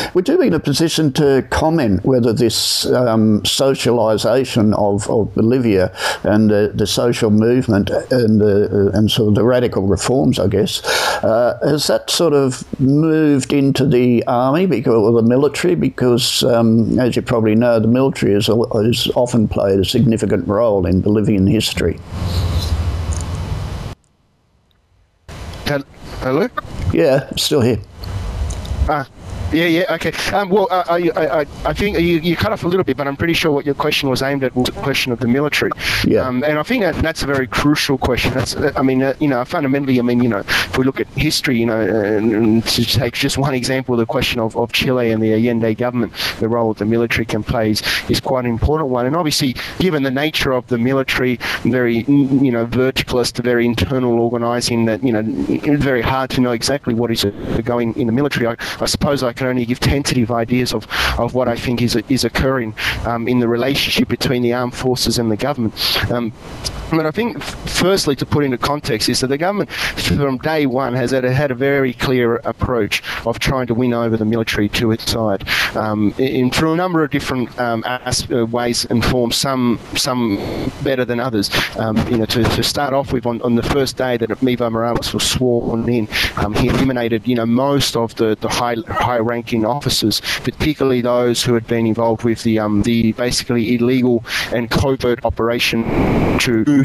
would you be in a position to comment whether this socialisation of Bolivia and the social movement and sort of the radical reforms, I guess, has that sort of moved into the army or the military? Because, as you probably know, the military has often played a significant role in Bolivian history. Hello? Yeah, still here. Yeah, okay. Well, I think you cut off a little bit, but I'm pretty sure what your question was aimed at was the question of the military. Yeah. And I think that's a very crucial question. That's, fundamentally, if we look at history, and to take just one example, the question of Chile and the Allende government, the role that the military can play is quite an important one. And obviously, given the nature of the military, very, verticalist, very internal organising, that, it's very hard to know exactly what is going in the military. I suppose I can only give tentative ideas of what I think is occurring in the relationship between the armed forces and the government. But I think, firstly, to put into context, is that the government, from day one, has had a very clear approach of trying to win over the military to its side, through a number of different ways and forms. Some better than others. To start off with, on the first day that Evo Morales was sworn in, he eliminated, most of the high-ranking officers, particularly those who had been involved with the basically illegal and covert operation to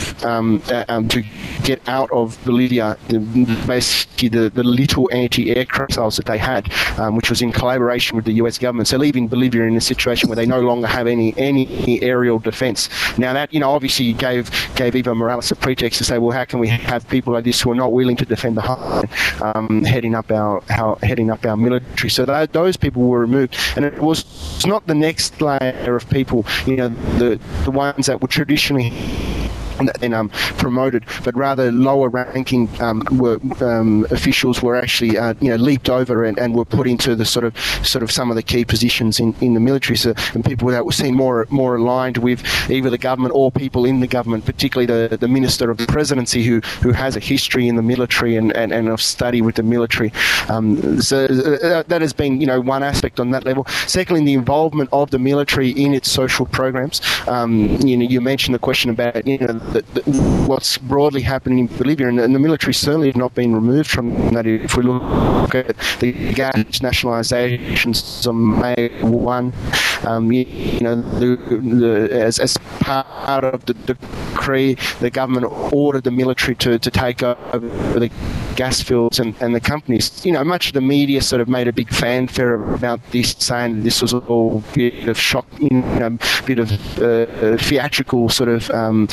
get out of Bolivia, basically the little anti-aircraft missiles that they had, which was in collaboration with the US government. So leaving Bolivia in a situation where they no longer have any aerial defense. Now that, obviously gave Evo Morales a pretext to say, well, how can we have people like this who are not willing to defend the homeland, heading up our military? So those people were removed, and it was not the next layer of people, the ones that were traditionally then promoted, but rather lower ranking officials were actually leaped over and were put into the sort of some of the key positions in the military. So, and people that were seen more aligned with either the government or people in the government, particularly the Minister of the Presidency who has a history in the military and of study with the military. So that has been one aspect on that level. Secondly, the involvement of the military in its social programs. You mentioned the question about what's broadly happening in Bolivia, and the military certainly have not been removed from that. If we look at the gas nationalizations on May 1, as part of the decree, the government ordered the military to take over the gas fields and the companies. Much of the media sort of made a big fanfare about this, saying this was all a bit of shock, bit of theatrical sort of,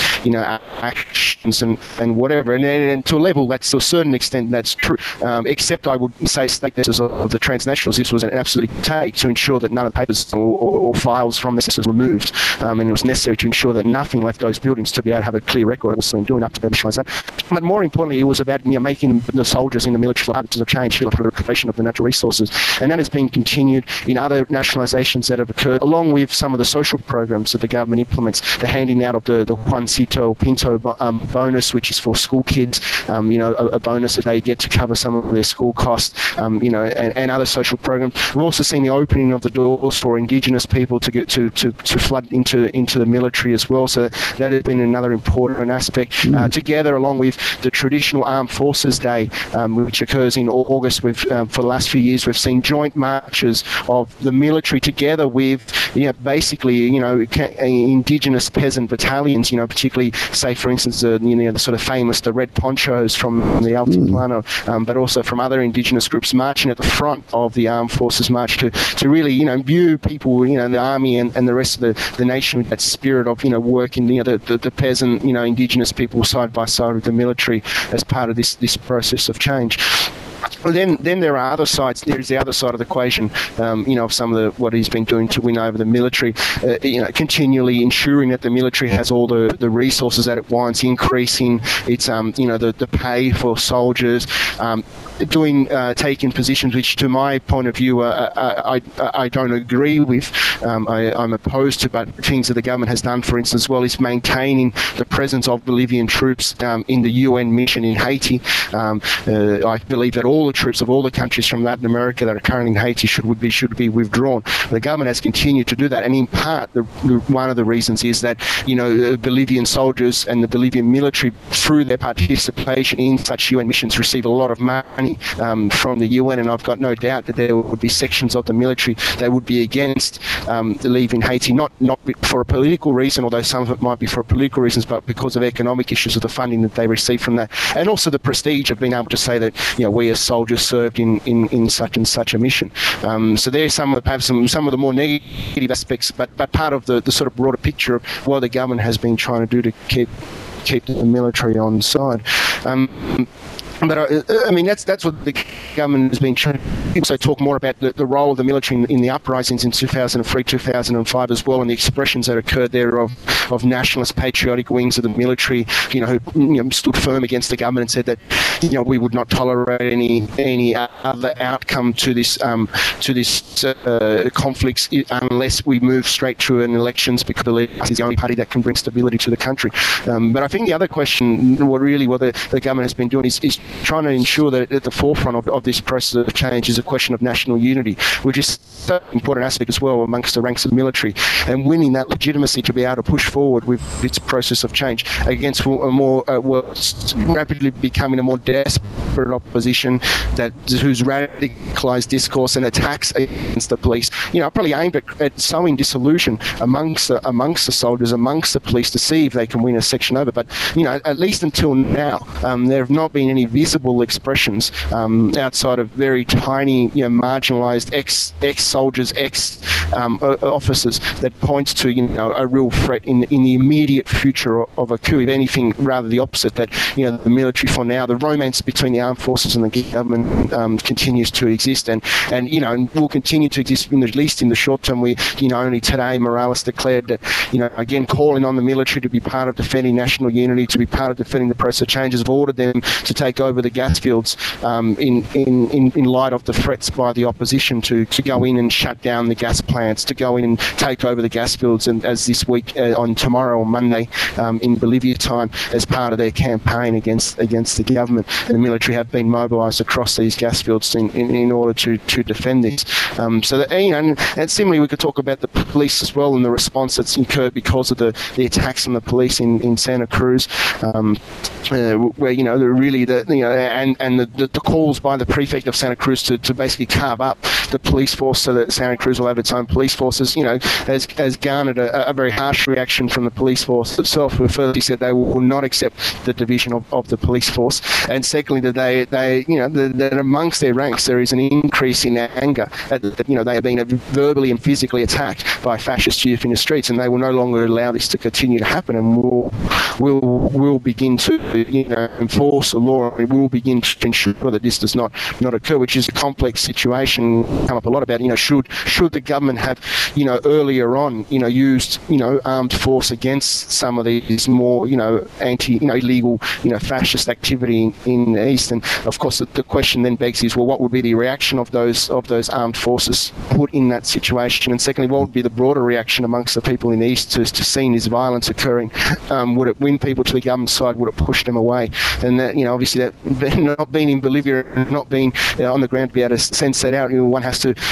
actions and whatever. And to a level, to a certain extent, that's true. Except I would say statements of the transnationals, this was an absolute take to ensure that none of the papers or files from this was removed. And it was necessary to ensure that nothing left those buildings to be able to have a clear record. Also in doing up to that. But more importantly, it was about making the soldiers in the military agents of change for the creation of the natural resources. And that has been continued in other nationalizations that have occurred, along with some of the social programs that the government implements, the handing out of the Juancito Pinto bonus, which is for school kids, a bonus that they get to cover some of their school costs, and other social programs. We've also seen the opening of the doors for Indigenous people to get to flood into the military as well. So that has been another important aspect. Together, along with the traditional Armed Forces Day, which occurs in August, for the last few years, we've seen joint marches of the military together with, basically, Indigenous peasant battalions, particularly, say, for instance, the sort of famous, the Red Ponchos from the Altiplano, but also from other Indigenous groups marching at the front of the Armed Forces March to really, view people, the army and the rest of the nation with that spirit of, working, the peasant, Indigenous people side by side with the military as part of this process of change. Well, then there are other sides. There's the other side of the equation, of some of what he's been doing to win over the military, continually ensuring that the military has all the resources that it wants, increasing its, the pay for soldiers, taking positions which, to my point of view, I don't agree with. I'm opposed to, but things that the government has done, for instance, is maintaining the presence of Bolivian troops in the UN mission in Haiti. I believe that all the troops of all the countries from Latin America that are currently in Haiti should be withdrawn. The government has continued to do that, and in part, one of the reasons is that Bolivian soldiers and the Bolivian military, through their participation in such UN missions, receive a lot of money from the UN, and I've got no doubt that there would be sections of the military that would be against leaving Haiti, not for a political reason, although some of it might be for political reasons, but because of economic issues of the funding that they receive from that, and also the prestige of being able to say that we as soldiers served in such and such a mission. So there's some of the more negative aspects, but part of the sort of broader picture of what the government has been trying to do to keep the military on side. But I mean, that's what the government has been trying to also talk more about the role of the military in the uprisings in 2003, 2005 as well, and the expressions that occurred there of nationalist, patriotic wings of the military, who stood firm against the government and said that we would not tolerate any other outcome to this conflicts unless we move straight to an elections, because the Labour is the only party that can bring stability to the country. But I think the other question, what the government has been doing is trying to ensure that at the forefront of this process of change is a question of national unity, which is such an important aspect as well amongst the ranks of the military, and winning that legitimacy to be able to push forward with its process of change against a more rapidly becoming a more desperate opposition whose radicalised discourse and attacks against the police, probably aimed at sowing disillusion amongst the soldiers, amongst the police, to see if they can win a section over. But at least until now, there have not been any visible expressions outside of very tiny, marginalised ex-soldiers, ex-officers that points to a real threat in the immediate future of a coup. If anything, rather the opposite, that the military for now, the romance between the armed forces and the government continues to exist, and will continue to exist at least in the short term. We only today Morales declared that again calling on the military to be part of defending national unity, to be part of defending the process of change, has ordered them to take over the gas fields in light of the threats by the opposition to go in and shut down the gas plants, to go in and take over the gas fields, and as this week on tomorrow or Monday in Bolivia time, as part of their campaign against the government, the military have been mobilised across these gas fields in order to defend this. So that, and similarly we could talk about the police as well and the response that's incurred because of the attacks on the police in Santa Cruz, where the calls by the prefect of Santa Cruz to basically carve up the police force so that Santa Cruz will have its own police forces, has garnered a very harsh reaction from the police force itself, who firstly said they will not accept the division of the police force, and secondly that that amongst their ranks there is an increase in anger that they are being verbally and physically attacked by fascist youth in the streets, and they will no longer allow this to continue to happen, and will begin to enforce the law, and will begin to ensure that this does not occur, which is a complex situation. Come up a lot about should the government have earlier on used armed force against some of these more illegal fascist activity in the east, and of course the question then begs is, well, what would be the reaction of those armed forces put in that situation, and secondly, what would be the broader reaction amongst the people in the east to seeing this violence occurring? Would it win people to the government side? Would it push them away? And that obviously that not being in Bolivia, not being on the ground to be able to sense that out, one has to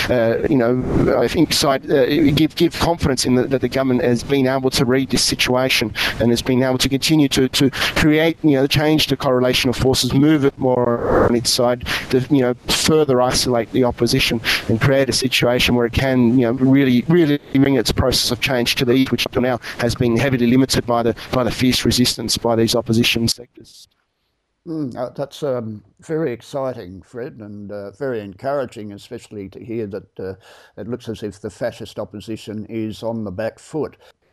I think give confidence in that the government has been able to read this situation and has been able to continue to create change the correlation of forces, move it more on its side, to further isolate the opposition and create a situation where it can really bring its process of change to the east, which up to now has been heavily limited by the fierce resistance by these opposition sectors. That's very exciting, Fred, and very encouraging, especially to hear that it looks as if the fascist opposition is on the back foot.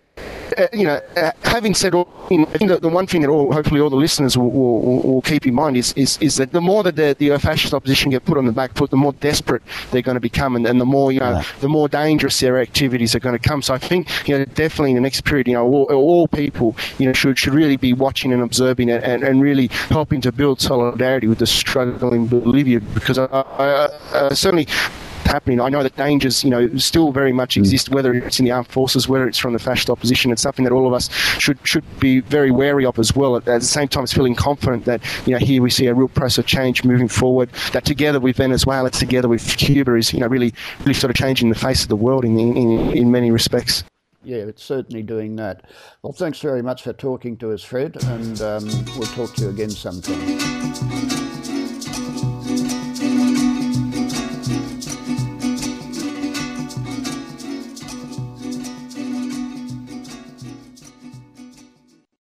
Having said all, I think that the one thing that hopefully all the listeners will keep in mind is that the more that the fascist opposition get put on the back foot, the more desperate they're going to become, and the more the more dangerous their activities are going to come. So I think definitely in the next period, all people should really be watching and observing it, and really helping to build solidarity with the struggle in Bolivia, because I certainly happening. I know that dangers, still very much exist, whether it's in the armed forces, whether it's from the fascist opposition. It's something that all of us should be very wary of as well. At the same time, it's feeling confident that, here we see a real process of change moving forward, that together with Venezuela, together with Cuba is, really sort of changing the face of the world in many respects. Yeah, it's certainly doing that. Well, thanks very much for talking to us, Fred, and we'll talk to you again sometime.